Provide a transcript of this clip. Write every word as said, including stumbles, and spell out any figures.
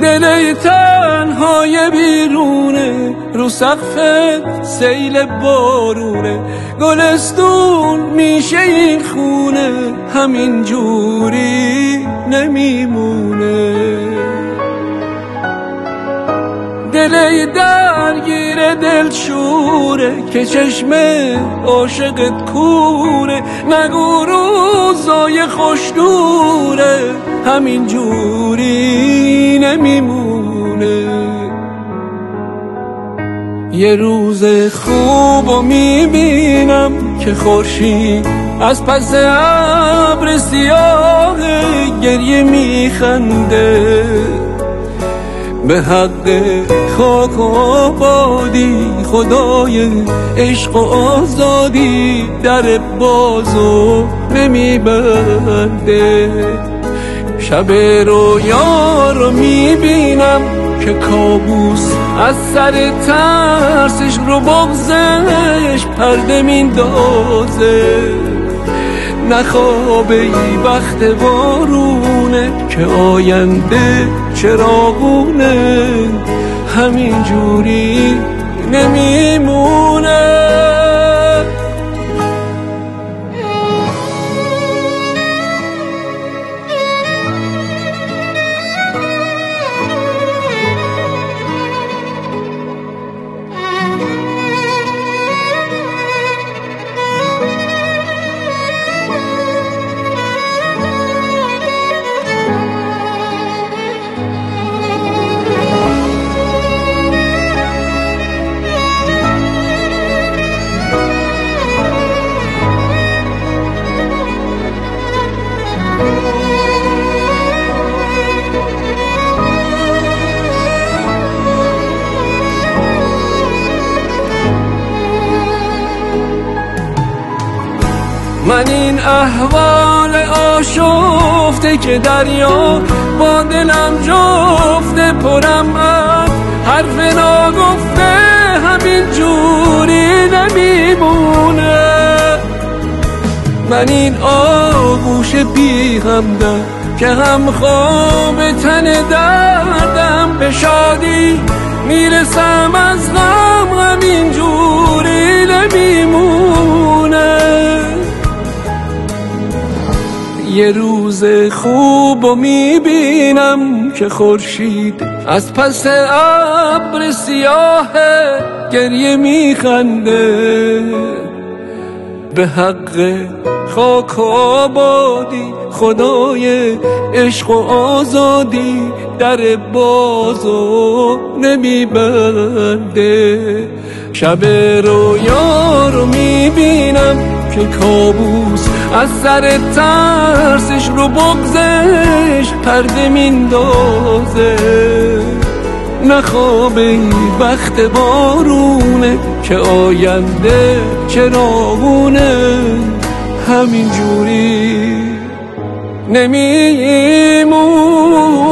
دل تنهای بیرونه، رو سقف سیل بارونه، گلستون میشه این خونه، همین جوری نمیمونه. دل درگیر دل شوره که چشم عاشقت کوره، نگو روزای خوش دوره، همین جوری نمیمونه. یه روز خوبو میبینم که خورشید از پس ابر سیاه گریه میخنده، به حق خاک و آبادی خدای عشق و آزادی در بازو نمیبنده. شب رویا رو میبینم که کابوس از سر ترسش رو بغزش پرده میندازه، نخوابه ای وقت بارونه که آینده چراغونه، همین جوری نمیمونه. من این احوال آشفته که دریا با دلم جفته، پرم از حرف ناگفته، همین جوری نمیمونه. من این آغوش بی همدم که هم خواب تن دردم، به شادی میرسم از غم، همین جوری نمیمونه. یه روز خوبو میبینم که خورشید از پس ابر سیاه گریه میخنده، به حق خاک و آبادی خدای عشق و آزادی در بازو نمیبنده. شب رویا رو میبینم که کابوس از سر ترسش رو بغزش پرده میندازه، نخوابه ای وقت بارونه که آینده چراغونه، همین جوری نمیمونه.